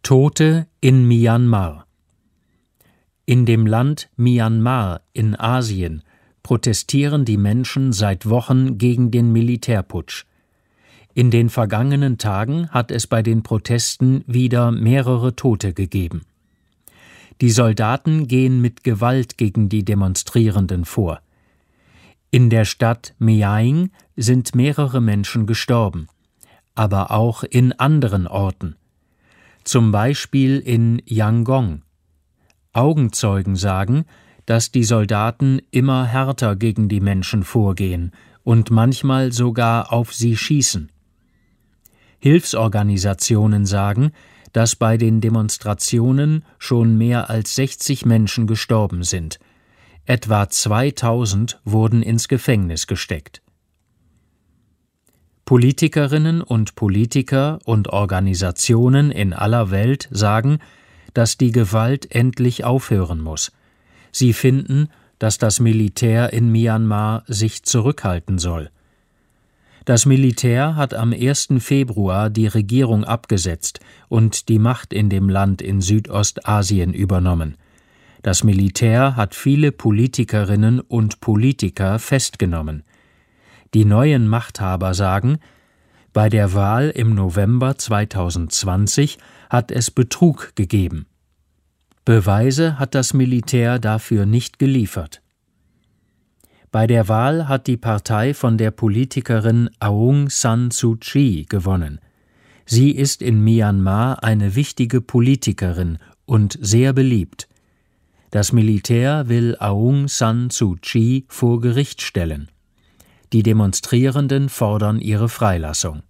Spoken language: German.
Tote in Myanmar. In dem Land Myanmar in Asien protestieren die Menschen seit Wochen gegen den Militärputsch. In den vergangenen Tagen hat es bei den Protesten wieder mehrere Tote gegeben. Die Soldaten gehen mit Gewalt gegen die Demonstrierenden vor. In der Stadt Meyaing sind mehrere Menschen gestorben, aber auch in anderen Orten, zum Beispiel in Yangon. Augenzeugen sagen, dass die Soldaten immer härter gegen die Menschen vorgehen und manchmal sogar auf sie schießen. Hilfsorganisationen sagen, dass bei den Demonstrationen schon mehr als 60 Menschen gestorben sind. Etwa 2000 wurden ins Gefängnis gesteckt. Politikerinnen und Politiker und Organisationen in aller Welt sagen, dass die Gewalt endlich aufhören muss. Sie finden, dass das Militär in Myanmar sich zurückhalten soll. Das Militär hat am 1. Februar die Regierung abgesetzt und die Macht in dem Land in Südostasien übernommen. Das Militär hat viele Politikerinnen und Politiker festgenommen. Die neuen Machthaber sagen, bei der Wahl im November 2020 hat es Betrug gegeben. Beweise hat das Militär dafür nicht geliefert. Bei der Wahl hat die Partei von der Politikerin Aung San Suu Kyi gewonnen. Sie ist in Myanmar eine wichtige Politikerin und sehr beliebt. Das Militär will Aung San Suu Kyi vor Gericht stellen. Die Demonstrierenden fordern ihre Freilassung.